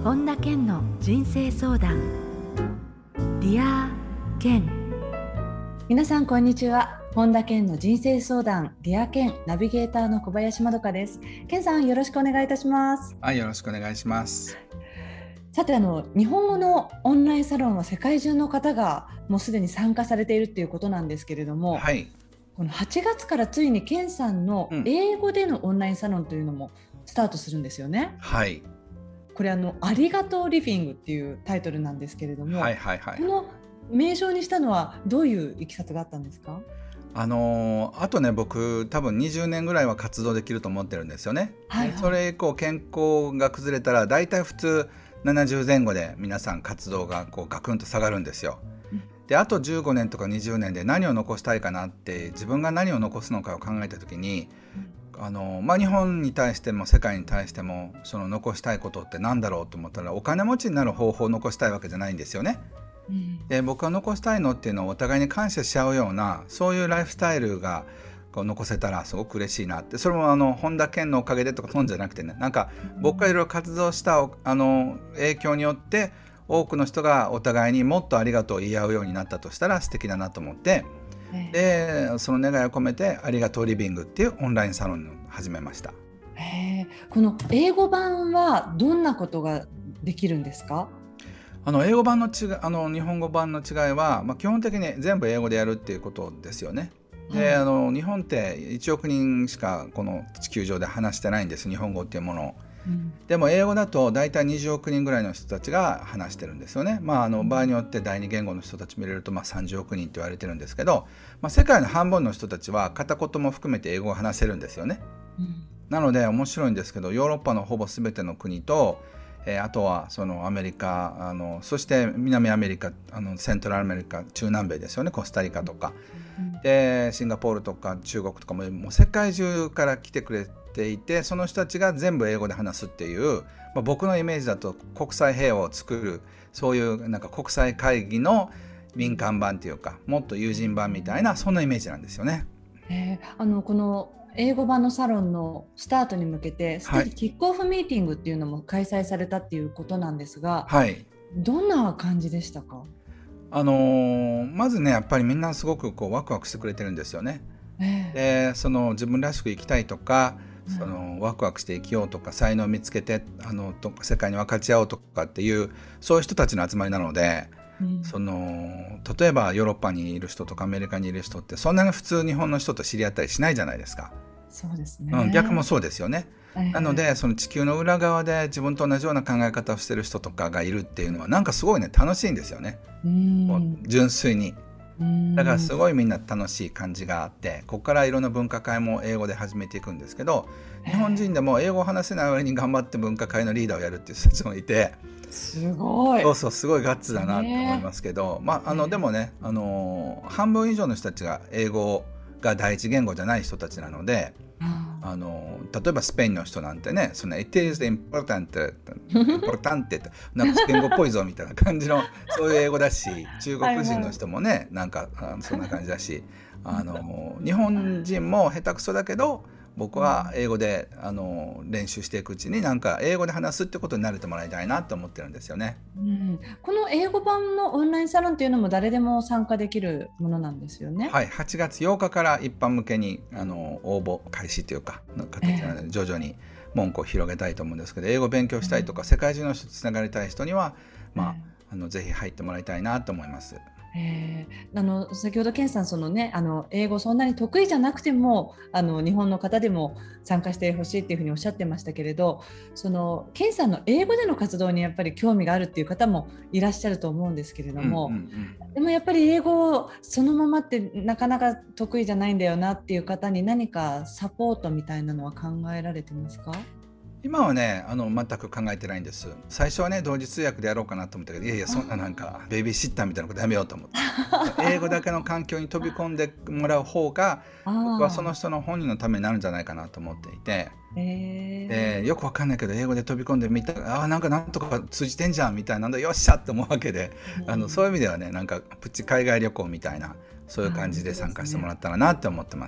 本田健の人生相談。ディア健。皆さんこんにちは。本田健の人生相談ディア健ナビゲーターの小林まどかです。健さんよろしくお願いいたします。 はい、よろしくお願いします。 さて日本語のオンラインサロンは世界中の方がもうすでに参加されているということなんですけれども、 はい、 この8月からついに健さんの英語でのオンラインサロンというのもスタートするんですよね。 はい、 これありがとうリビングっていうタイトルなんですけれども、 はいはいはい。 この名称にしたのはどういういきさつがあったんですか？ あとね、僕多分20年ぐらいは活動できると思ってるんですよね。 はいはい、 それ以降健康が崩れたらだいたい普通70前後で皆さん活動がガクンと下がるんですよ。であと15年とか20年で何を残したいかなって、自分が何を残すのかを考えた時に、日本に対しても世界に対してもその残したいことって何だろうと思ったら、お金持ちになる方法を残したいわけじゃないんですよね。で僕が残したいのっていうのはお互いに感謝し合うような、そういうライフスタイルが残せたらすごく嬉しいなって。それも本田健のおかげでとかそうじゃなくてね、なんか僕がいろいろ活動した影響によって多くの人がお互いにもっとありがとうを言い合うようになったとしたら素敵だなと思って、でその願いを込めてありがとうリビングっていうオンラインサロンを始めました。 この英語版はどんなことができるんですか？ 英語版の違い、日本語版の違いは、基本的に全部英語でやるっていうことですよね。で日本って1億人しかこの地球上で話してないんです、日本語っていうものを。でも英語だと大体20億人ぐらいの人たちが話してるんですよね。場合によって第二言語の人たちも入れると30億人と言われてるんですけど、世界の半分の人たちは片言も含めて英語を話せるんですよね。なので面白いんですけど、ヨーロッパのほぼ全ての国と、あとはそのアメリカ、そして南アメリカ、セントラルアメリカ、中南米ですよね、コスタリカとか、でシンガポールとか中国とかもう世界中から来てくれていて、その人たちが全部英語で話すっていう、僕のイメージだと国際平和を作る、そういうなんか国際会議の民間版っていうか、もっと友人版みたいな、そんなイメージなんですよね。 この英語版のサロンのスタートに向けてすでにキックオフミーティングっていうのも開催されたっていうことなんですが、どんな感じでしたか？ まずね、やっぱりみんなすごくワクワクしてくれてるんですよね。でその自分らしく生きたいとか、そのワクワクして生きようとか、才能を見つけて世界に分かち合おうとかっていう、そういう人たちの集まりなので、例えばヨーロッパにいる人とかアメリカにいる人ってそんなに普通日本の人と知り合ったりしないじゃないですか。 そうですね、 逆もそうですよね。なのでその地球の裏側で自分と同じような考え方をしてる人とかがいるっていうのはなんかすごいね、楽しいんですよね。もう純粋に。だからすごいみんな楽しい感じがあって、ここからいろんな分科会も英語で始めていくんですけど、日本人でも英語を話せない割に頑張って分科会のリーダーをやるっていう人たちもいて、 すごい、 すごいガッツだなと思いますけど、でもね、半分以上の人たちが英語が第一言語じゃない人たちなので、例えばスペインの人なんてね、その It is important ってなんかスペイン語っぽいぞみたいな感じのそういう英語だし、中国人の人もね、なんかそんな感じだし、日本人も下手くそだけど僕は英語で練習していくうちになんか英語で話すってことに慣れてもらいたいなと思ってるんですよね。 この英語版のオンラインサロンっていうのも誰でも参加できるものなんですよね。 はい、8月8日から一般向けに応募開始というかの形なので、徐々に門戸を広げたいと思うんですけど、英語勉強したいとか、世界中の人とつながりたい人には、ぜひ入ってもらいたいなと思います。 先ほど健さん英語そんなに得意じゃなくても日本の方でも参加してほしいっていうふうにおっしゃってましたけれど、健さんの英語での活動にやっぱり興味があるっていう方もいらっしゃると思うんですけれども、でもやっぱり英語そのままってなかなか得意じゃないんだよなっていう方に何かサポートみたいなのは考えられてますか？ 今はね全く考えてないんです。最初はね同時通訳でやろうかなと思ったけど、いやいやそんななんかベビーシッターみたいなことやめようと思って英語だけの環境に飛び込んでもらう方が僕はその人の本人のためになるんじゃないかなと思っていて、よくわかんないけど英語で飛び込んでみたらなんとか通じてんじゃんみたいなのよっしゃって思うわけで、そういう意味ではねなんかプチ海外旅行みたいなそういう感じで参加してもらったらなって思ってます。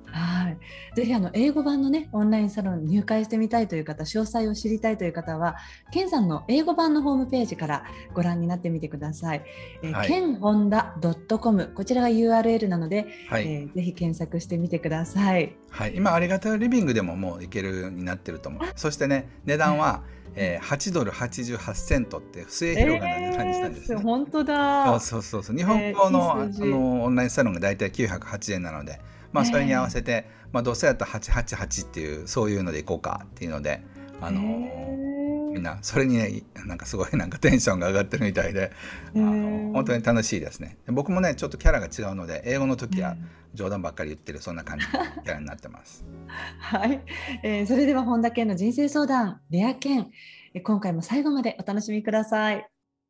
はい、ぜひ英語版のねオンラインサロンに入会してみたいという方、詳細を知りたいという方はケンさんの英語版のホームページからご覧になってみてください。ケンホンダ .com、 こちらが URL なので、 はい、 ぜひ検索してみてください。 はい、今ありがたいリビングでももう行けるようになってると思う。そしてね、値段は、8ドル88セントって末広がりな値段にしたんですね。 本当だ。 そう日本語の、 いい数字。 オンラインサロンがだいたい908円なので、それに合わせて、どうせやったら888っていうそういうのでいこうかっていうので、みんなそれにね、なんかすごいなんかテンションが上がってるみたいで、本当に楽しいですね。僕もねちょっとキャラが違うので、英語の時は冗談ばっかり言ってる、そんな感じのキャラになってますはい、それでは本田健の人生相談レア健、今回も最後までお楽しみください。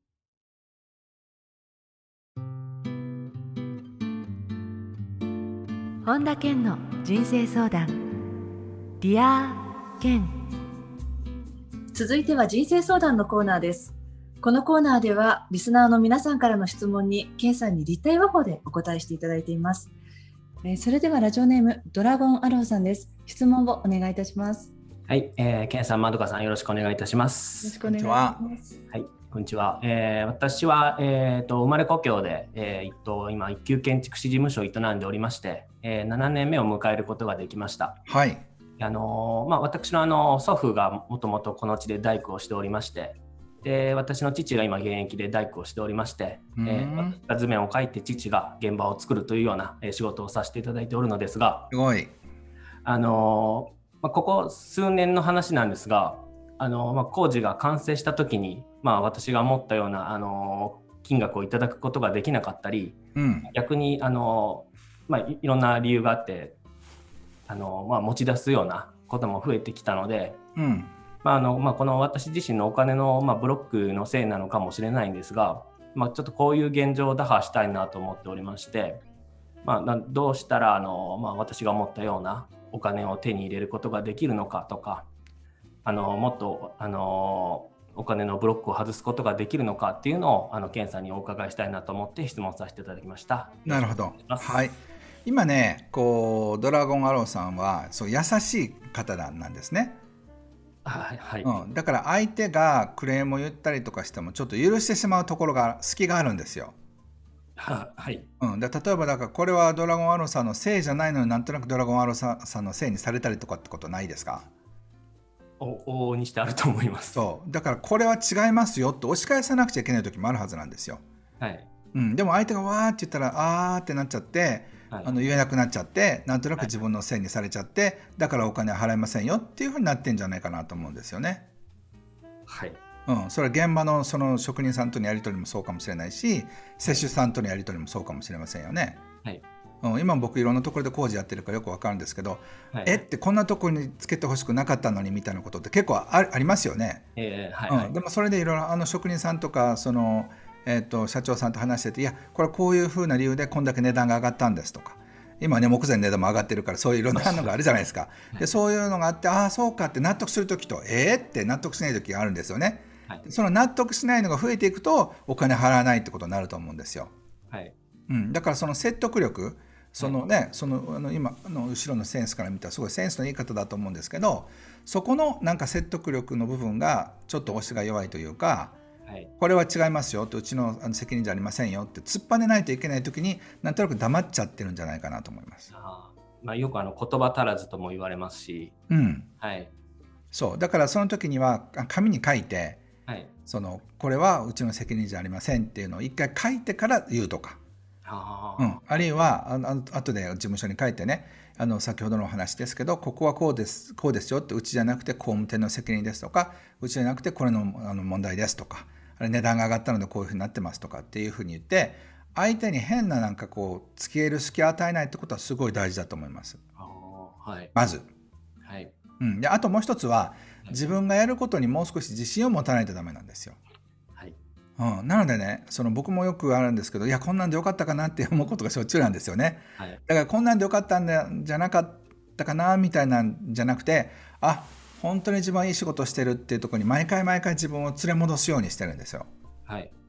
本田健の人生相談ディア健。続いては人生相談のコーナーです。このコーナーではリスナーの皆さんからの質問に健さんに立体話法でお答えしていただいています。それではラジオネームドラゴンアローさんです。質問をお願いいたします。 はい、健さん、まどかさん、よろしくお願いいたします。 よろしくお願いします。 はい、こんにちは。私は、生まれ故郷で、今一級建築士事務所を営んでおりまして、7年目を迎えることができました。 はい。 私の祖父がもともとこの地で大工をしておりまして、で私の父が今現役で大工をしておりまして、私が図面を描いて父が現場を作るというような仕事をさせていただいておるのですが、 すごい。 ここ数年の話なんですが、工事が完成した時に、私が思ったような金額をいただくことができなかったり、逆にいろんな理由があって持ち出すようなことも増えてきたので、この私自身のお金の、ブロックのせいなのかもしれないんですが、ちょっとこういう現状を打破したいなと思っておりまして、どうしたら私が思ったようなお金を手に入れることができるのかとか、もっとお金のブロックを外すことができるのかっていうのを健さんにお伺いしたいなと思って質問させていただきました。 なるほど。はい。今ね、ドラゴンアローさんはそう優しい方なんですね。 はい。 だから相手がクレームを言ったりとかしてもちょっと許してしまうところが隙があるんですよ。 はい。 例えばだからこれはドラゴンアローさんのせいじゃないのになんとなくドラゴンアローさんのせいにされたりとかってことないですか？ 往々にしてあると思います。 そうだからこれは違いますよと押し返さなくちゃいけない時もあるはずなんですよ。 はい。 でも相手がわーって言ったらあーってなっちゃって、言えなくなっちゃってなんとなく自分のせいにされちゃって、だからお金は払いませんよっていうふうになってんじゃないかなと思うんですよね。 はい。 それは現場のその職人さんとのやり取りもそうかもしれないし、施主さんとのやり取りもそうかもしれませんよね。 はい。 今僕いろんなところで工事やってるからよくわかるんですけど、ってこんなところにつけてほしくなかったのにみたいなことって結構ありますよね。でもそれでいろいろ職人さんとかその、社長さんと話してて、いやこれはこういうふうな理由でこんだけ値段が上がったんですとか、今ね木材の値段も上がってるからそういういろんなのがあるじゃないですか。でそういうのがあって、ああそうかって納得するときとって納得しないときがあるんですよね。その納得しないのが増えていくとお金払わないってことになると思うんですよ。だからその説得力、今の後ろのセンスから見たらすごいセンスのいい方だと思うんですけど、そこのなんか説得力の部分がちょっと押しが弱いというか、これは違いますよと、うちの責任じゃありませんよって突っぱねないといけない時になんとなく黙っちゃってるんじゃないかなと思います。 よく言葉足らずとも言われますし、 そうだからその時には紙に書いて、これはうちの責任じゃありませんっていうのを一回書いてから言うとか、あるいは後で事務所に書いてね、先ほどのお話ですけど、ここはこうですよって、うちじゃなくて工務店の責任ですとか、うちじゃなくてこれの問題ですとか、値段が上がったのでこういうふうになってますとかっていうふうに言って、相手に変ななんかこう付け入る隙を与えないってことはすごい大事だと思います。まず、であともう一つは、自分がやることにもう少し自信を持たないとダメなんですよ。なのでね、僕もよくあるんですけど、いやこんなんでよかったかなって思うことがしょっちゅうなんですよね。だからこんなんでよかったんじゃなかったかなみたいなんじゃなくて、本当に自分はいい仕事してるっていうところに毎回自分を連れ戻すようにしてるんですよ。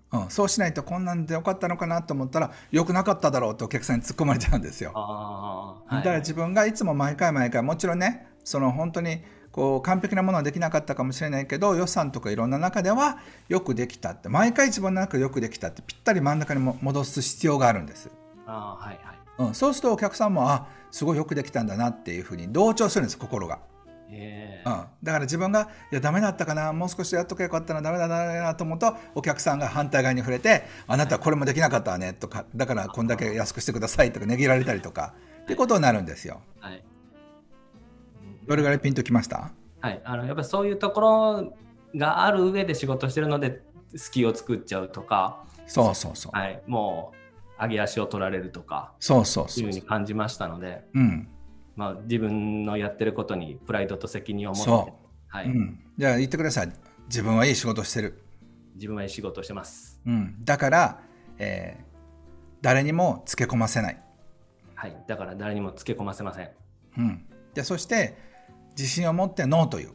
そうしないとこんなんでよかったのかなと思ったらよくなかっただろうってお客さんに突っ込まれちゃうんですよ。だから自分がいつも毎回もちろんね本当にこう完璧なものはできなかったかもしれないけど、予算とかいろんな中ではよくできたって、毎回自分の中でよくできたってぴったり真ん中に戻す必要があるんです。そうするとお客さんもすごいよくできたんだなっていうふうに同調するんです、心が。だから自分がいやダメだったかな、もう少しやっとけばよかったな、ダメだなと思うとお客さんが反対側に触れて、あなたはこれもできなかったわねとか、だからこんだけ安くしてくださいとかねぎられたりとかってことになるんですよ。どれぐらいピンときました？ やっぱりそういうところがある上で仕事してるので隙を作っちゃうとか、もう上げ足を取られるとかいうふうに感じましたので、自分のやってることにプライドと責任を持って、 じゃあ言ってください。自分はいい仕事をしてる。 自分はいい仕事をしてます。 だから、誰にもつけ込ませない。 だから誰にもつけ込ませません。 でそして自信を持ってノーという。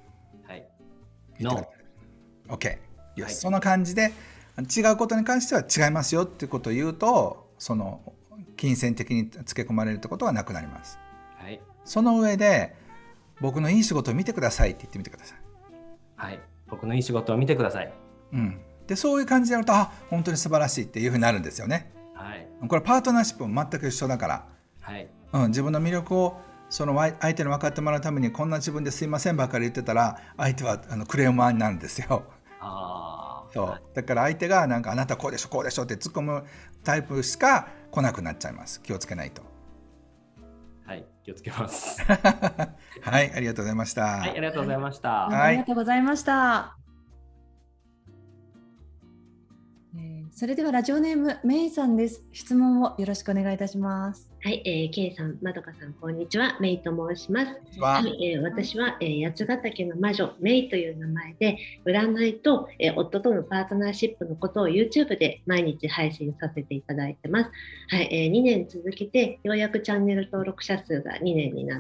ノー。OK。その感じで違うことに関しては違いますよっていうことを言うと、金銭的につけ込まれるってことはなくなります。その上で僕のいい仕事を見てくださいって言ってみてください。 僕のいい仕事を見てください。 でそういう感じでやると本当に素晴らしいっていうふうになるんですよね。これパートナーシップも全く一緒だから、自分の魅力を相手に分かってもらうためにこんな自分ですいませんばかり言ってたら、相手はクレーマーになるんですよ。だから相手がなんかあなたこうでしょこうでしょって突っ込むタイプしか来なくなっちゃいます。気をつけないと。 気をつけます。 ありがとうございました。 ありがとうございました。 ありがとうございました。それではラジオネームメイさんです。質問をよろしくお願いいたします。 ケイさん、まどかさん、こんにちは。メイと申します。私は、八ヶ岳の魔女メイという名前で、占いと、夫とのパートナーシップのことを YouTube で毎日配信させていただいてます。2年続けて、ようやくチャンネル登録者数が2年になって、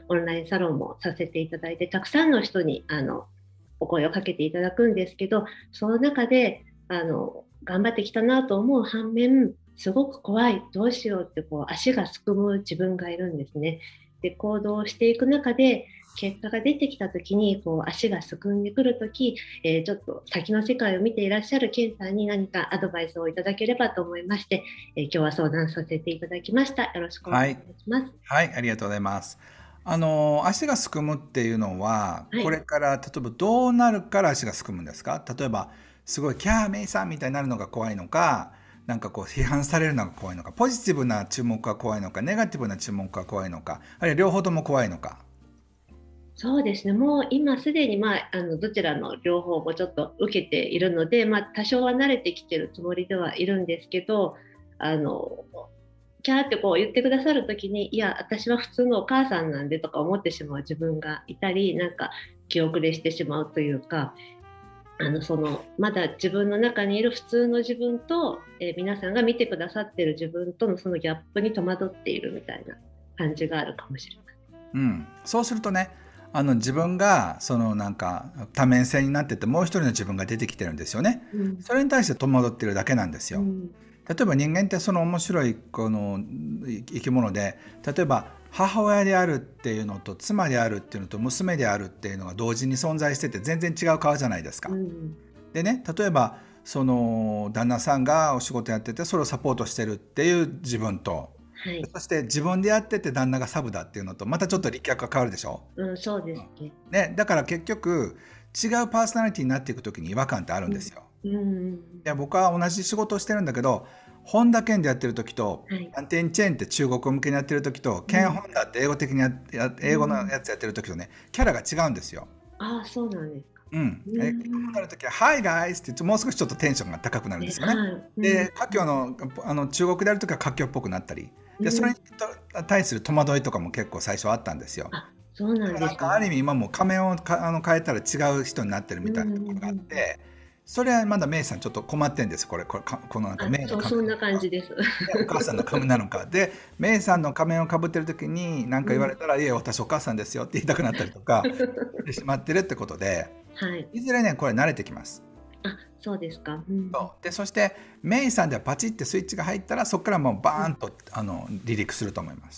オンラインサロンもさせていただいて、たくさんの人にお声をかけていただくんですけど、その中で頑張ってきたなと思う反面、すごく怖い、どうしようって足がすくむ自分がいるんですね。で行動していく中で結果が出てきた時に足がすくんでくる時、ちょっと先の世界を見ていらっしゃるケンさんに何かアドバイスをいただければと思いまして、今日は相談させていただきました。よろしくお願いします。 ありがとうございます。足がすくむっていうのは、これから例えばどうなるから足がすくむんですか？例えばすごいキャーメイさんみたいになるのが怖いのか、なんか批判されるのが怖いのか、ポジティブな注目が怖いのか、ネガティブな注目が怖いのか、あるいは両方とも怖いのか。 そうですね、もう今すでに、どちらの両方もちょっと受けているので、多少は慣れてきてるつもりではいるんですけど、キャーって言ってくださるときに、いや私は普通のお母さんなんでとか思ってしまう自分がいたり、なんか気遅れしてしまうというか、まだ自分の中にいる普通の自分と、皆さんが見てくださっている自分とのそのギャップに戸惑っているみたいな感じがあるかもしれない。 そうするとね、自分がなんか多面性になってて、もう一人の自分が出てきてるんですよね。それに対して戸惑ってるだけなんですよ。例えば人間って面白い生き物で、例えば母親であるっていうのと妻であるっていうのと娘であるっていうのが同時に存在してて、全然違う顔じゃないですか。でね、例えば旦那さんがお仕事やっててそれをサポートしてるっていう自分と、そして自分でやってて旦那がサブだっていうのとまたちょっと力学が変わるでしょ。 そうですね。 だから結局違うパーソナリティになっていく時に違和感ってあるんですよ。僕は同じ仕事をしてるんだけど、本田健でやってる時と、アンテンチェーンって中国向けにやってる時と、ケンホンダって英語的に英語のやつやってる時とね、キャラが違うんですよ。 そうなんですか。 ケンホンダの時は「Hi guys」ってもう少しちょっとテンションが高くなるんですよね。で華僑の中国である時は華僑っぽくなったりで、それに対する戸惑いとかも結構最初あったんですよ。 そうなんですか。 ある意味今もう仮面を変えたら違う人になってるみたいなところがあって、それはまだメイさんちょっと困ってんです。このなんかメイの仮面、 そんな感じです。 お母さんの仮面なのかで、メイさんの仮面をかぶってる時に何か言われたら、いや私お母さんですよって言いたくなったりとかしてしまってるってことで、いずれねこれ慣れてきます。 そうですか。 そうで、そしてメイさんではパチってスイッチが入ったら、そこからもうバーンと離陸すると思います。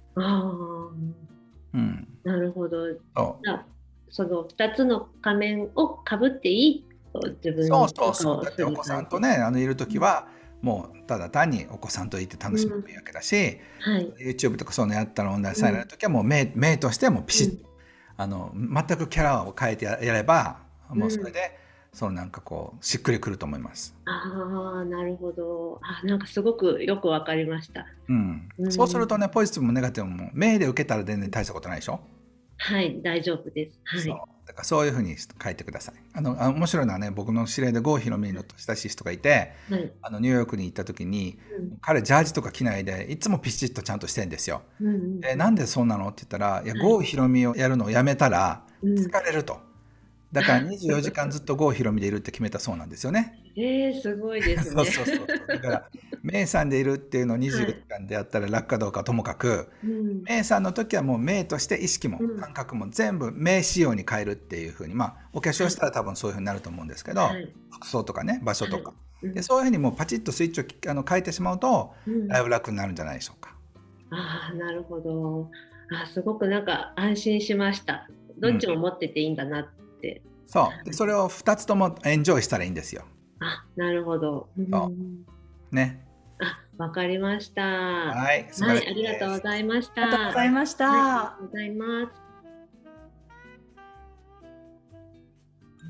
なるほど。 そうその2つの仮面をかぶっていいと自分のそうだってお子さんとねいるときは、もうただ単にお子さんといて楽しめばいいわけだし、YouTube とかそういうのやったらオンラインサインのときはもうメイとしてもピシッと、全くキャラを変えてやれば、もうそれでなんかこうしっくりくると思います。 なるほど。なんかすごくよくわかりました。 そうするとね、ポジティブもネガティブもメイで受けたら全然大したことないでしょ。 はい、大丈夫です。 だからそういうふうに書いてください。面白いのはね、僕の知り合いで郷ひろみの親しい人がいて、ニューヨークに行った時に、彼ジャージとか着ないでいつもピチッとちゃんとしてんですよ。なんでそうなのって言ったら、いや郷ひろみをやるのをやめたら疲れると。だから24時間ずっと郷ひろみでいるって決めたそうなんですよね。 すごいですね。 だからメイさんでいるっていうのを24時間でやったら楽かどうかともかく、メイさんの時はもうメイとして意識も感覚も全部メイ仕様に変えるっていうふうに、お化粧したら多分そういうふうになると思うんですけど、服装とかね、場所とか、でそういうふうにもうパチッとスイッチを変えてしまうと、だいぶ楽になるんじゃないでしょうか。 なるほど。すごくなんか安心しました。どっちも持ってていいんだなって。 そうで、それを2つともエンジョイしたらいいんですよ。 なるほど。 ね。 わかりました。 はい、 ありがとうございました。 ありがとうございました。 ありがとうございます。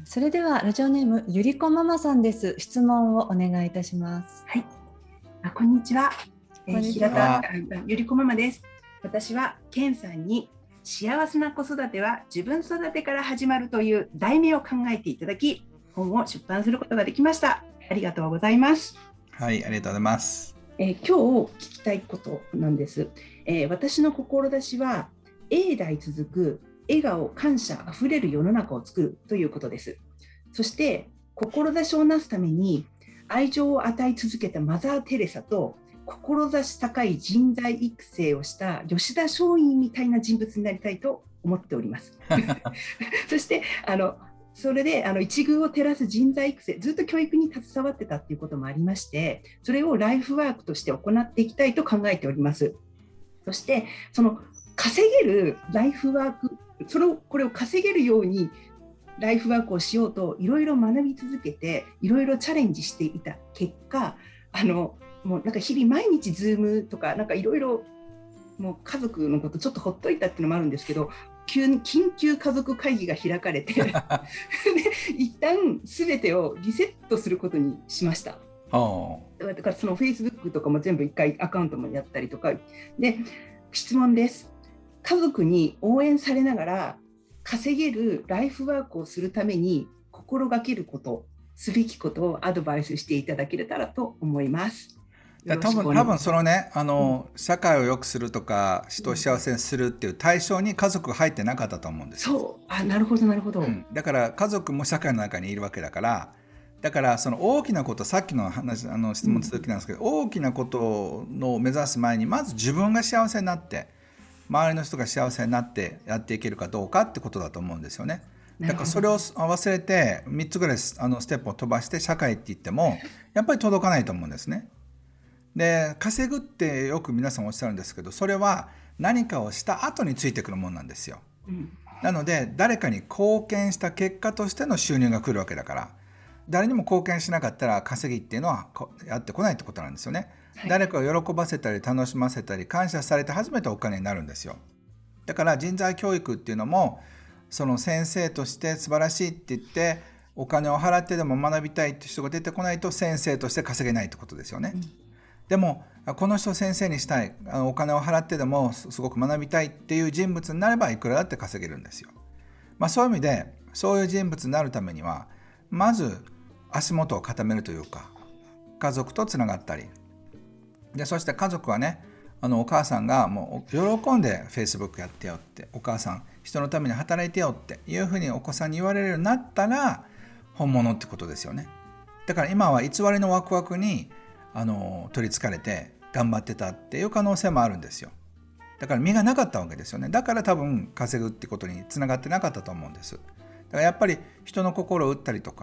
それではラジオネームゆりこママさんです。質問をお願いいたします。 はい。こんにちは。平田ゆりこママです。私はケンさんに幸せな子育ては自分育てから始まるという題名を考えていただき、本を出版することができました。ありがとうございます。 はい、ありがとうございます。 今日聞きたいことなんです。私の志は永代続く笑顔感謝あふれる世の中を作るということです。そして志をなすために愛情を与え続けたマザー・テレサと志高い人材育成をした吉田松陰みたいな人物になりたいと思っておりますそしてそれで一遇を照らす人材育成、ずっと教育に携わってたっていうこともありまして、それをライフワークとして行っていきたいと考えております。そしてその稼げるライフワーク、これを稼げるようにライフワークをしようといろいろ学び続けて、いろいろチャレンジしていた結果、もうなんか日々毎日ズームとかなんかいろいろもう家族のことちょっとほっといたっていうのもあるんですけど、急に緊急家族会議が開かれてで一旦全てをリセットすることにしました。だからその Facebook とかも全部一回アカウントもやったりとかで、質問です。家族に応援されながら稼げるライフワークをするために心がけること、すべきことをアドバイスしていただけたらと思います。 多分そのね、社会を良くするとか人を幸せにするっていう対象に家族が入ってなかったと思うんですよ。 なるほどなるほど、 だから家族も社会の中にいるわけだから、だからその大きなこと、さっきの話質問続きなんですけど、大きなことを目指す前にまず自分が幸せになって周りの人が幸せになってやっていけるかどうかってことだと思うんですよね。だからそれを忘れて3つぐらいステップを飛ばして社会って言ってもやっぱり届かないと思うんですね。で、稼ぐってよく皆さんおっしゃるんですけど、それは何かをした後についてくるものなんですよ。なので誰かに貢献した結果としての収入が来るわけだから、誰にも貢献しなかったら稼ぎっていうのはやってこないってことなんですよね。誰かを喜ばせたり楽しませたり感謝されて初めてお金になるんですよ。だから人材教育っていうのも、その先生として素晴らしいって言ってお金を払ってでも学びたいって人が出てこないと先生として稼げないってことですよね。でもこの人を先生にしたい、お金を払ってでもすごく学びたいっていう人物になればいくらだって稼げるんですよ。そういう意味でそういう人物になるためにはまず足元を固めるというか、家族とつながったりで、そして家族はね、お母さんがもう喜んで Facebook やってよって、お母さん人のために働いてよっていうふうにお子さんに言われるようになったら本物ってことですよね。だから今は偽りのワクワクに取りつかれて頑張ってたっていう可能性もあるんですよ。だから身がなかったわけですよね。だから多分稼ぐってことにつながってなかったと思うんです。だからやっぱり人の心を打ったりとか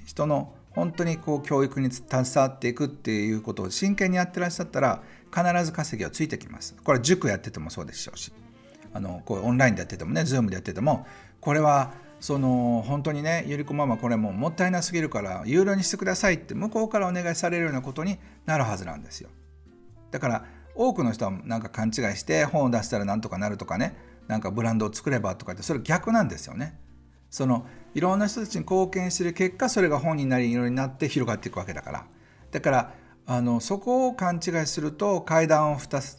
人の本当にこう教育に携わっていくっていうことを真剣にやってらっしゃったら必ず稼ぎはついてきます。これは塾やっててもそうでしょうし、こうオンラインでやっててもね、Zoom でやってても、これは本当にね、ゆりこママこれももったいなすぎるから有料にしてくださいって向こうからお願いされるようなことになるはずなんですよ。だから多くの人はなんか勘違いして本を出したらなんとかなるとかね、なんかブランドを作ればとかって、それ逆なんですよね。いろんな人たちに貢献している結果、それが本になり色になって広がっていくわけだから。だからそこを勘違いすると階段を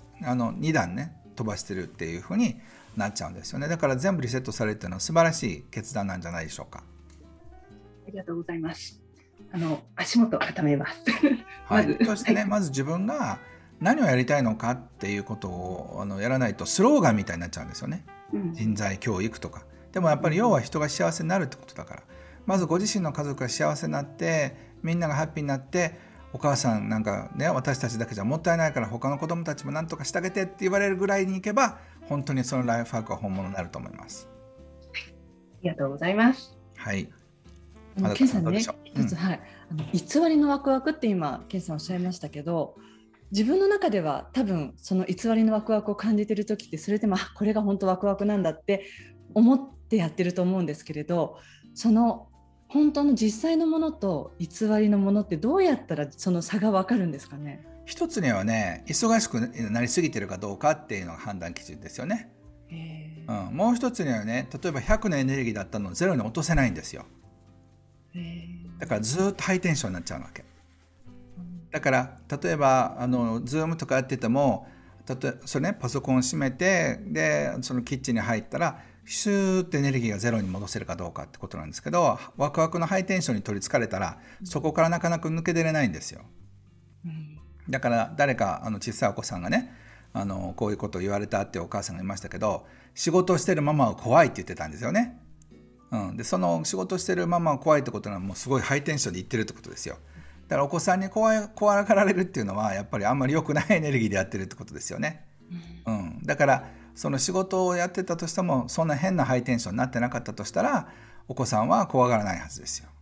2段ね飛ばしてるっていうふうになっちゃうんですよね。だから全部リセットされるっていうのは素晴らしい決断なんじゃないでしょうか。 ありがとうございます。足元を固めます。 はい、そしてね、まず自分が何をやりたいのかっていうことをやらないとスローガンみたいになっちゃうんですよね。人材教育とか。でもやっぱり要は人が幸せになるってことだから、まずご自身の家族が幸せになって、みんながハッピーになって、お母さんなんかね、私たちだけじゃもったいないから他の子供たちも何とかしてあげてって言われるぐらいにいけば、本当にそのライフワークは本物になると思います。 ありがとうございます。 はい。 ケンさんね、一つ、偽りのワクワクって今ケンさんおっしゃいましたけど、自分の中では多分その偽りのワクワクを感じてる時って、それでもこれが本当ワクワクなんだって思ってやってると思うんですけれど、その本当の実際のものと偽りのものってどうやったらその差が分かるんですかね。 一つにはね、忙しくなりすぎてるかどうかっていうのが判断基準ですよね。もう一つにはね、例えば100のエネルギーだったのを0に落とせないんですよ。だからずっとハイテンションになっちゃうわけ。だから例えばZoom とかやってても、それね、パソコンを閉めて、でそのキッチンに入ったらシューってエネルギーがゼロに戻せるかどうかってことなんですけど、ワクワクのハイテンションに取りつかれたらそこからなかなか抜け出れないんですよ。だから誰か小さいお子さんがね、こういうことを言われたってお母さんがいましたけど、仕事をしてるママは怖いって言ってたんですよね。でその仕事してるママは怖いってことはもうすごいハイテンションで言ってるってことですよ。だからお子さんに怖がられるっていうのはやっぱりあんまり良くないエネルギーでやってるってことですよね。だからその仕事をやってたとしても、そんな変なハイテンションになってなかったとしたら、お子さんは怖がらないはずですよ。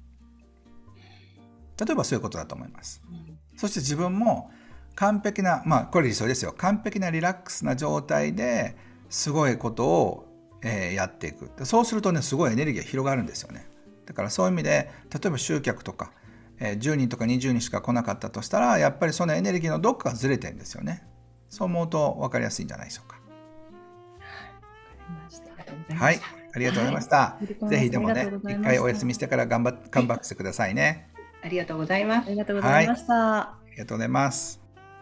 例えばそういうことだと思います。そして自分も完璧な、これ理想ですよ。完璧なリラックスな状態ですごいことを、やっていく。そうするとね、すごいエネルギーが広がるんですよね。だからそういう意味で、例えば集客とか、10人とか20人しか来なかったとしたら、やっぱりそのエネルギーのどっかがずれてるんですよね。そう思うと分かりやすいんじゃないでしょうか。はい、ありがとうございました。ぜひでもね、一回お休みしてからカムバックしてくださいね。 ありがとうございます。 ありがとうございました。 ありがとうございます。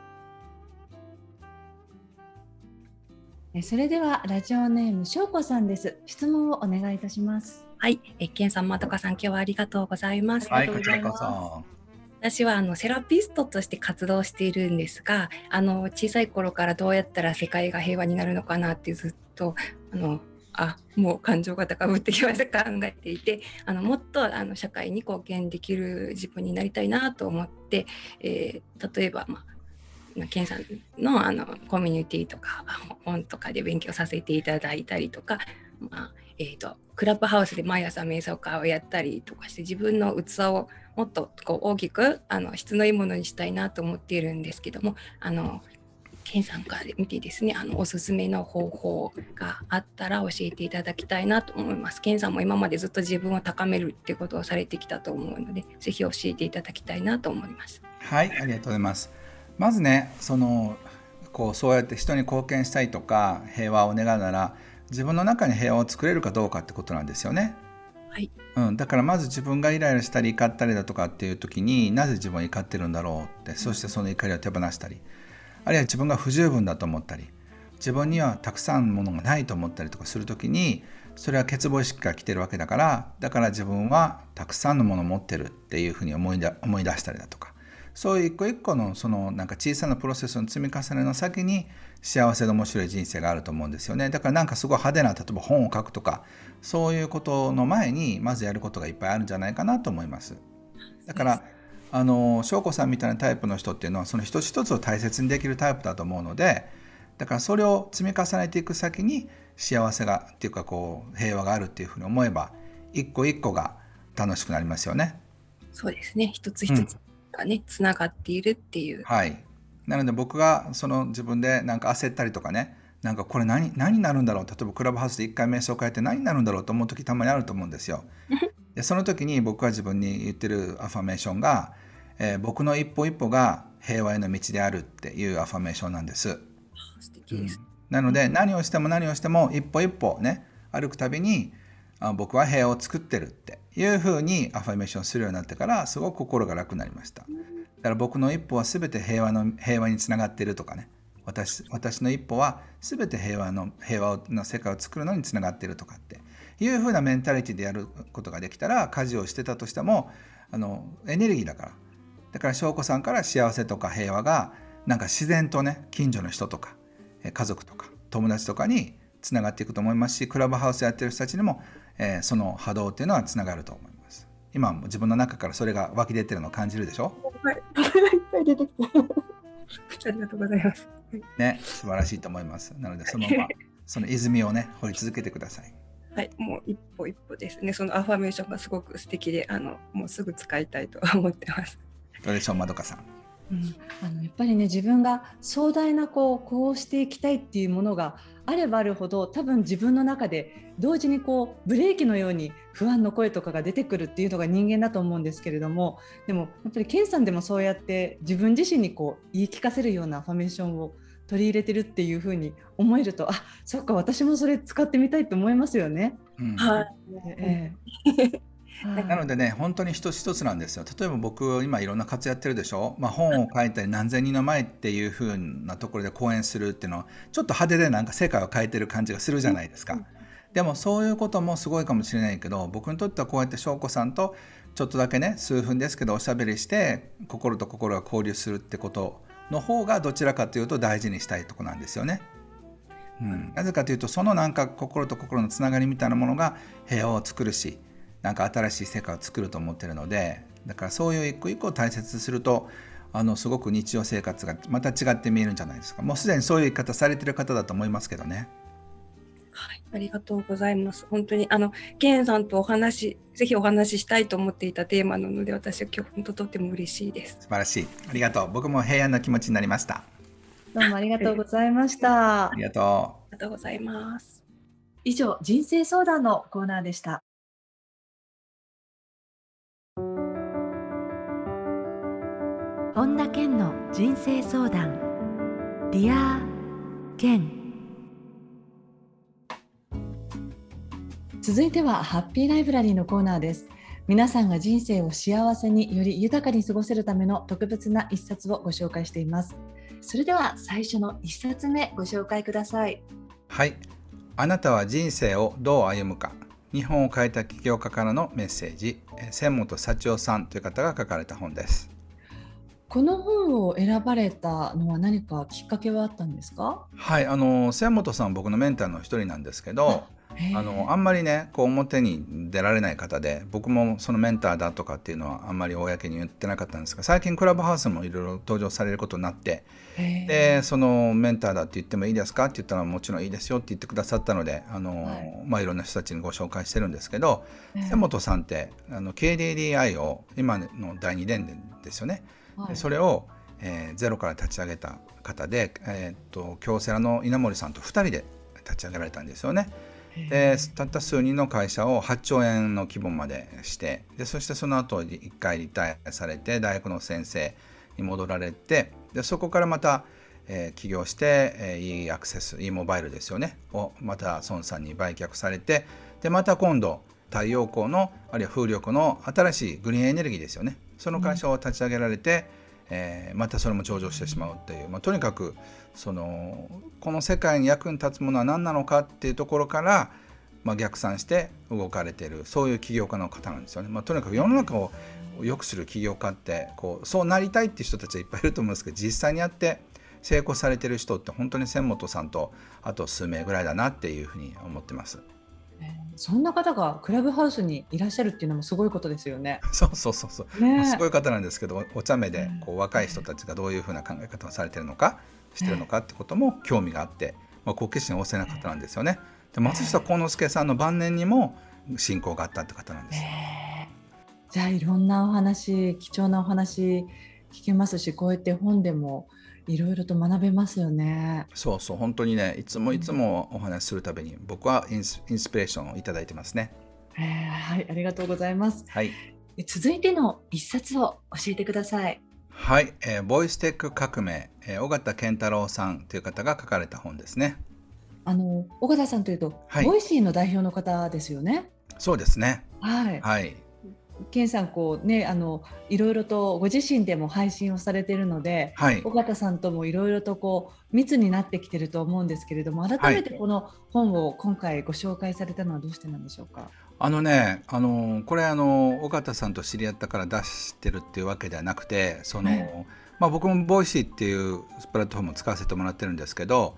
それではラジオネームしょうこさんです。質問をお願いいたします。 はい、ケンさん、まどかさん、今日はありがとうございます。 はい、こちらこそ。 私はセラピストとして活動しているんですが、小さい頃からどうやったら世界が平和になるのかなってずっともう感情が高ぶってきました考えていて、もっと社会に貢献できる自分になりたいなと思って、例えばケンさんのコミュニティとか本とかで勉強させていただいたりとか、クラブハウスで毎朝瞑想会をやったりとかして、自分の器をもっと大きく質のいいものにしたいなと思っているんですけども、ケンさんから見てですね、おすすめの方法があったら教えていただきたいなと思います。ケンさんも今までずっと自分を高めるってことをされてきたと思うので、ぜひ教えていただきたいなと思います。 はい、ありがとうございます。まずね、そうやって人に貢献したいとか平和を願うなら、自分の中に平和を作れるかどうかってことなんですよね。 はい。 だからまず自分がイライラしたり怒ったりだとかっていう時に、なぜ自分は怒ってるんだろうって、そしてその怒りを手放したり、あるいは自分が不十分だと思ったり、自分にはたくさんものがないと思ったりとかする時に、それは欠乏意識が来てるわけだから、だから自分はたくさんのものを持ってるっていうふうに思い出したりだとか、そういう一個一個のなんか小さなプロセスの積み重ねの先に幸せで面白い人生があると思うんですよね。だからなんかすごい派手な、例えば本を書くとか、そういうことの前にまずやることがいっぱいあるんじゃないかなと思います。だから翔子さんみたいなタイプの人っていうのは、その一つ一つを大切にできるタイプだと思うので、だからそれを積み重ねていく先に幸せがっていうか平和があるっていうふうに思えば、一個一個が楽しくなりますよね。 そうですね、一つ一つがね、つながっているっていう。 はい。なので僕が自分でなんか焦ったりとかね、なんかこれ何になるんだろう、例えばクラブハウスで一回瞑想を変えて何になるんだろうと思う時たまにあると思うんですよ。でその時に僕は自分に言ってるアファメーションが、僕の一歩一歩が平和への道であるっていうアファメーションなんです。 素敵です。 なので何をしても一歩一歩ね歩くたびに僕は平和を作ってるっていうふうにアファメーションするようになってからすごく心が楽になりました。だから僕の一歩は全て平和につながっているとかね、私の一歩は全て平和の世界を作るのにつながっているとかっていうふうなメンタリティでやることができたら、家事をしてたとしてもエネルギーだから翔子さんから幸せとか平和がなんか自然とね、近所の人とか家族とか友達とかにつながっていくと思いますし、クラブハウスやってる人たちにも、その波動っていうのはつながると思います。今自分の中からそれが湧き出てるのを感じるでしょ。 はい、いっぱい出てきた。ありがとうございます。 ね、素晴らしいと思います。なのでその泉をね掘り続けてください。 はい、もう一歩一歩ですね。そのアファメーションがすごく素敵で、もうすぐ使いたいと思ってます。 どうでしょう、まどかさん。 やっぱりね、自分が壮大なこうしていきたいっていうものがあればあるほど、多分自分の中で同時にブレーキのように不安の声とかが出てくるっていうのが人間だと思うんですけれども、でもやっぱりケンさんでもそうやって自分自身に言い聞かせるようなアファメーションを取り入れてるっていうふうに思えると、そっか、私もそれ使ってみたいと思いますよね。 はい。 なのでね、本当に一つ一つなんですよ。例えば僕今いろんな活動やってるでしょ、本を書いたり何千人の前っていう風なところで講演するっていうのはちょっと派手でなんか世界を変えてる感じがするじゃないですか。でもそういうこともすごいかもしれないけど、僕にとってはこうやって翔子さんとちょっとだけね、数分ですけどおしゃべりして心と心が交流するってことの方がどちらかというと大事にしたいとこなんですよね。なぜかというと、そのなんか心と心のつながりみたいなものが平和を作るし、なんか新しい世界を作ると思ってるので、だからそういう一個一個を大切にするとすごく日常生活がまた違って見えるんじゃないですか。もうすでにそういう生き方されてる方だと思いますけどね。 はい、ありがとうございます。本当にケンさんとぜひお話ししたいと思っていたテーマなので、私は今日本当とっても嬉しいです。 素晴らしい、ありがとう。僕も平安な気持ちになりました。 どうもありがとうございました。 ありがとう。ありがとうございます。 以上、人生相談のコーナーでした。 本田健の人生相談。ディア健。 続いてはハッピーライブラリーのコーナーです。皆さんが人生を幸せにより豊かに過ごせるための特別な一冊をご紹介しています。それでは最初の一冊目ご紹介ください。 はい、あなたは人生をどう歩むか、日本を変えた起業家からのメッセージ、千本幸男さんという方が書かれた本です。 この本を選ばれたのは何かきっかけはあったんですか？ はい、千本さん僕のメンターの一人なんですけど、あんまりね表に出られない方で、僕もそのメンターだとかっていうのはあんまり公に言ってなかったんですが、最近クラブハウスもいろいろ登場されることになって、でそのメンターだって言ってもいいですかって言ったら、もちろんいいですよって言ってくださったので、いろんな人たちにご紹介してるんですけど、千本さんってKDDI を今の第2電ですよね。それを、ゼロから立ち上げた方で、京セラの稲森さんと2人で立ち上げられたんですよね。でたった数人の会社を8兆円の規模までして、でそしてその後1回リタイアされて大学の先生に戻られて、でそこからまた、起業して、e アクセス e モバイルですよねをまた孫さんに売却されて、でまた今度太陽光のあるいは風力の新しいグリーンエネルギーですよね、その会社を立ち上げられて、またそれも上場してしまうっていう、とにかくこの世界に役に立つものは何なのかっていうところから、逆算して動かれている、そういう起業家の方なんですよね。とにかく世の中を良くする起業家ってそうなりたいっていう人たちはいっぱいいると思うんですけど、実際にやって成功されてる人って本当に千本さんとあと数名ぐらいだなっていうふうに思ってます。 そんな方がクラブハウスにいらっしゃるっていうのもすごいことですよね。 そう、すごい方なんですけど、お茶目で若い人たちがどういうふうな考え方をされてるのかしてるのかってことも興味があって、好奇心旺盛な方なんですよね。で松下幸之助さんの晩年にも親交があったって方なんです。 じゃあいろんなお話、貴重なお話聞けますし、こうやって本でもいろいろと学べますよね。 そうそう、本当にね、いつもお話しするたびに僕はインスピレーションをいただいてますね。 はい、ありがとうございます。 はい、 続いての一冊を教えてください。 はい、ボイステック革命、尾形健太郎さんという方が書かれた本ですね。 尾形さんというと、 はい、 ボイシーの代表の方ですよね。 そうですね。 はい。 はい。 健さんこうね、いろいろとご自身でも配信をされているので、 はい、 尾形さんともいろいろとこう密になってきてると思うんですけれども、改めてこの本を今回ご紹介されたのはどうしてなんでしょうか。 これ尾形さんと知り合ったから出してるっていうわけではなくて、僕もボイシーっていうプラットフォームを使わせてもらってるんですけど、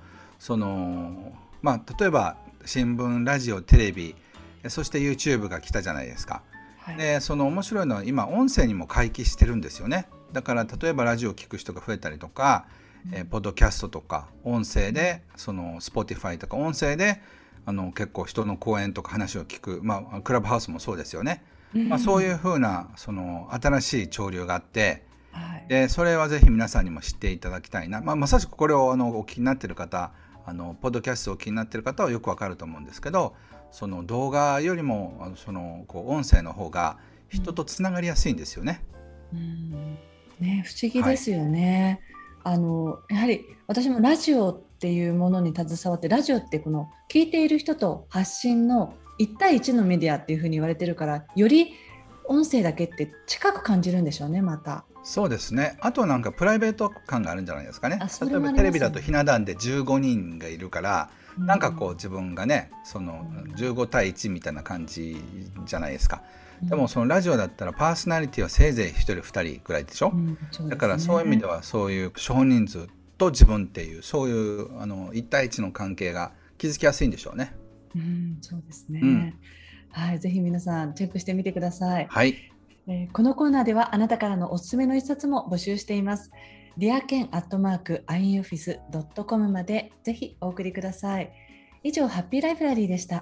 例えば新聞、ラジオ、テレビ、そして YouTube が来たじゃないですか。はい、で面白いのは今音声にも回帰してるんですよね。だから例えばラジオを聞く人が増えたりとか、ポッドキャストとか音声でSpotify とか音声で結構人の講演とか話を聞く、クラブハウスもそうですよね。そういう風な新しい潮流があって、はい、でそれはぜひ皆さんにも知っていただきたいな。まさしくこれをお聞きになっている方、ポッドキャストをお聞きになっている方はよくわかると思うんですけど、その動画よりも音声の方が人とつながりやすいんですよね。 ね、不思議ですよね。はい、やはり私もラジオっていうものに携わって、ラジオってこの聞いている人と発信の1対1のメディアっていうふうに言われてるから、より音声だけって近く感じるんでしょうね。またそうですね。あとなんかプライベート感があるんじゃないですかね。例えばテレビだとひな壇で15人がいるから、なんかこう自分がね15対1みたいな感じじゃないですか。でもそのラジオだったらパーソナリティはせいぜい1人2人くらいでしょ。だからそういう意味ではそういう少人数と自分っていうそういう1対1の関係が築きやすいんでしょうね。 そうですね。はい、ぜひ皆さんチェックしてみてください。 はい。 このコーナーではあなたからのおすすめの一冊も募集しています。dearken@ioffice.com までぜひお送りください。以上、ハッピーライブラリーでした。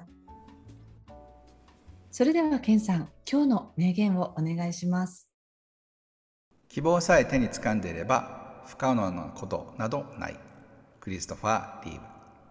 それではケンさん、今日の名言をお願いします。 希望さえ手に掴んでいれば不可能なことなどない。クリストファー・リーブ。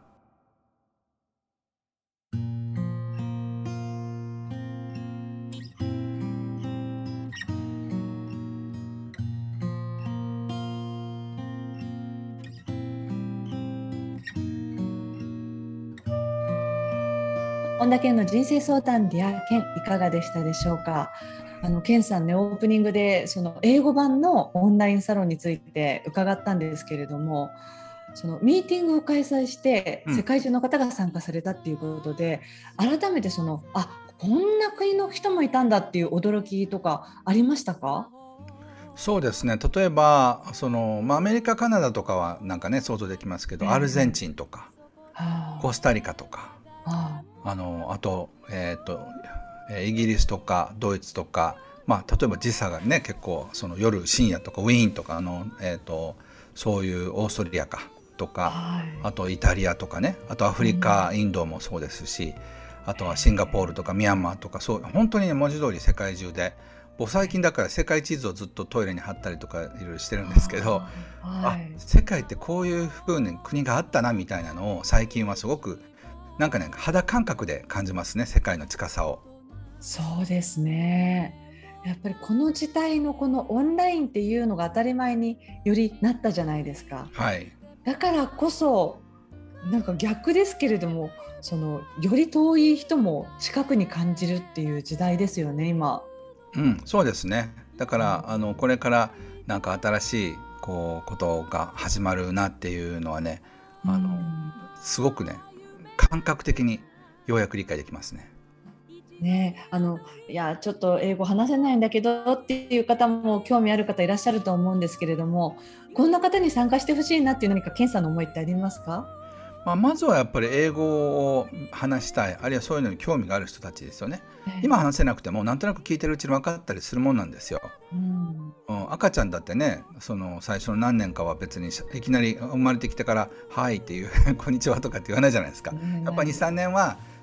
本田健の人生相談ディア健、いかがでしたでしょうか。健さんね、オープニングでその英語版のオンラインサロンについて伺ったんですけれども、そのミーティングを開催して世界中の方が参加されたっていうことで、改めてこんな国の人もいたんだっていう驚きとかありましたか？ そうですね。例えばアメリカ、カナダとかはなんかね想像できますけど、アルゼンチンとか、コスタリカとか、あと、イギリスとかドイツとか、例えば時差がね結構夜深夜とかウィーンとかそういうオーストリアかとか、あとイタリアとかね、あとアフリカ、インドもそうですし、あとはシンガポールとかミャンマーとか、そう本当に文字通り世界中で、最近だから世界地図をずっとトイレに貼ったりとかいろいろしてるんですけど、世界ってこういう風に国があったなみたいなのを最近はすごくなんかね肌感覚で感じますね、世界の近さを。 そうですね。やっぱりこの時代のこのオンラインっていうのが当たり前によりなったじゃないですか。 はい。 だからこそなんか逆ですけれども、より遠い人も近くに感じるっていう時代ですよね、今。 そうですね。だからこれからなんか新しいことが始まるなっていうのはね、すごくね感覚的にようやく理解できますね。 いやちょっと英語話せないんだけどっていう方も興味ある方いらっしゃると思うんですけれども、こんな方に参加してほしいなっていう何かケンさんの思いってありますか？ まずはやっぱり英語を話したい、あるいはそういうのに興味がある人たちですよね。今話せなくてもなんとなく聞いてるうちに分かったりするもんなんですよ。赤ちゃんだってね、最初の何年かは別にいきなり生まれてきてからはいっていうこんにちはとかって言わないじゃないですか。やっぱり 2,3 年は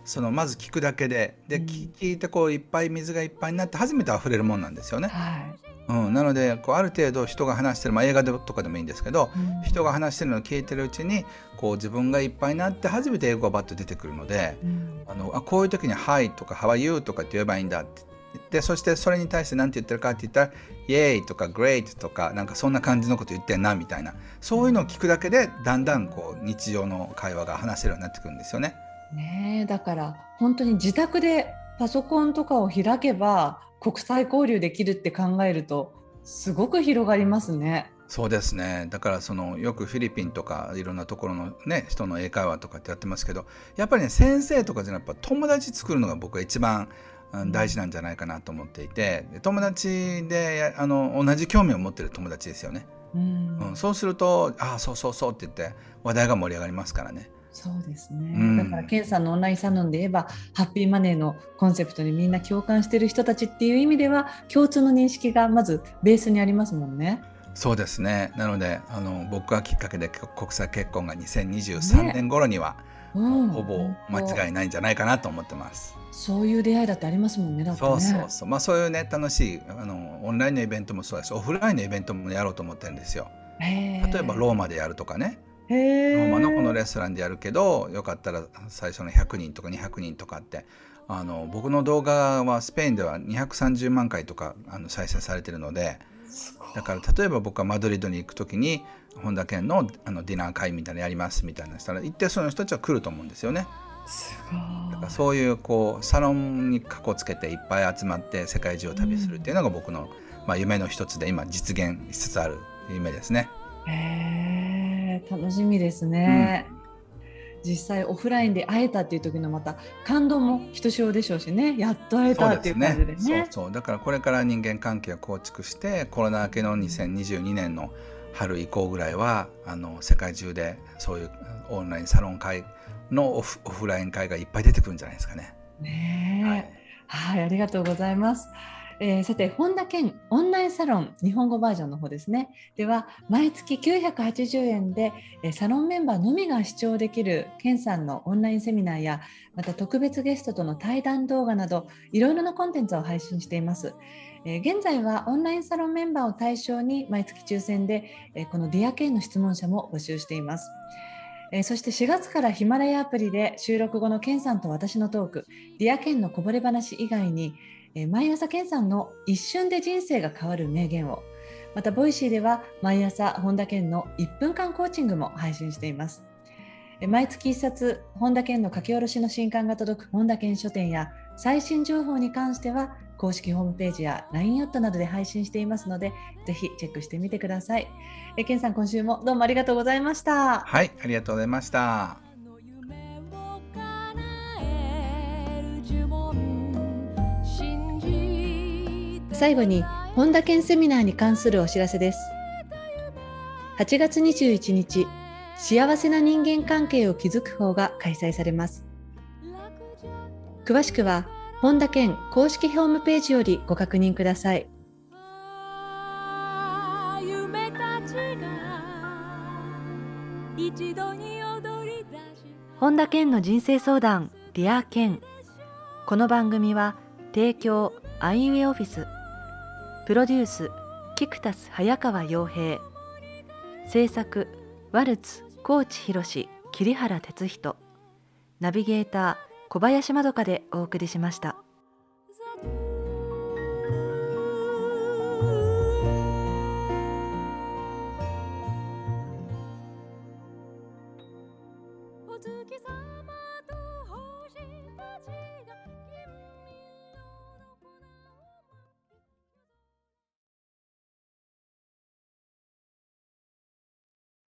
そのまず聞くだけで聞いてこういっぱい水がいっぱいになって初めて溢れるもんなんですよね。なのでこうある程度人が話してる、映画とかでもいいんですけど、人が話してるのを聞いてるうちにこう自分がいっぱいになって初めて英語がバッと出てくるので、こういう時に「Hi」とか「How are you」とかって言えばいいんだって言って、そしてそれに対して何て言ってるかって言ったら「イエーイ」とか「グレート」とかなんかそんな感じのこと言ってんなみたいな、そういうのを聞くだけでだんだんこう日常の会話が話せるようになってくるんですよね。 だから本当に自宅でパソコンとかを開けば国際交流できるって考えるとすごく広がりますね。 そうですね。だからよくフィリピンとかいろんなところのね人の英会話とかってやってますけど、やっぱりね先生とかじゃなくて友達作るのが僕は一番大事なんじゃないかなと思っていて、友達で同じ興味を持ってる友達ですよね。そうするとそうそうそうって言って話題が盛り上がりますからね。 そうですね、だからケンさんのオンラインサロンで言えばハッピーマネーのコンセプトにみんな共感している人たちっていう意味では共通の認識がまずベースにありますもんね。 そうですね。なので僕がきっかけで国際結婚が2023年頃には、ほぼ間違いないんじゃないかなと思ってます。 そういう出会いだってありますもんね。だってね。 そういうね楽しいオンラインのイベントもそうだしオフラインのイベントもやろうと思ってるんですよ。例えばローマでやるとかね、ローマのこのレストランでやるけどよかったら最初の100人とか200人とかって僕の動画はスペインでは230万回とか再生されてるので、だから例えば僕はマドリードに行くときに本田健のディナー会みたいなのやりますみたいなしたら一定その人たちは来ると思うんですよね。だからそういうサロンにかこつけていっぱい集まって世界中を旅するっていうのが僕の、夢の一つで今実現しつつある夢ですね。 楽しみですね。実際オフラインで会えたっていう時のまた感動もひとしおでしょうしね。やっと会えたっていう感じでね。 だからこれから人間関係を構築してコロナ明けの2022年の春以降ぐらいは世界中でそういうオンラインサロン会のオフライン会がいっぱい出てくるんじゃないですかね。 はい、ありがとうございます。さて本田健オンラインサロン日本語バージョンの方ですね。では毎月980円でサロンメンバーのみが視聴できる健さんのオンラインセミナーやまた特別ゲストとの対談動画などいろいろなコンテンツを配信しています。現在はオンラインサロンメンバーを対象に毎月抽選でこのディア健の質問者も募集しています。そして4月からヒマラヤアプリで収録後の健さんと私のトークディア健のこぼれ話以外に毎朝健さんの一瞬で人生が変わる名言を、またボイシーでは毎朝本田健の1分間コーチングも配信しています。毎月1冊本田健の書き下ろしの新刊が届く本田健書店や最新情報に関しては公式ホームページや LINE アットなどで配信していますのでぜひチェックしてみてください。健さん今週もどうもありがとうございました。 はい、ありがとうございました。 最後に本田健セミナーに関するお知らせです。8月21日幸せな人間関係を築く方が開催されます。詳しくは本田健公式ホームページよりご確認ください。 本田健の人生相談ディア健。この番組は提供アイウェイオフィス、プロデュースキクタス早川洋平、制作ワルツ高知博桐原哲人、ナビゲーター小林まどかでお送りしました。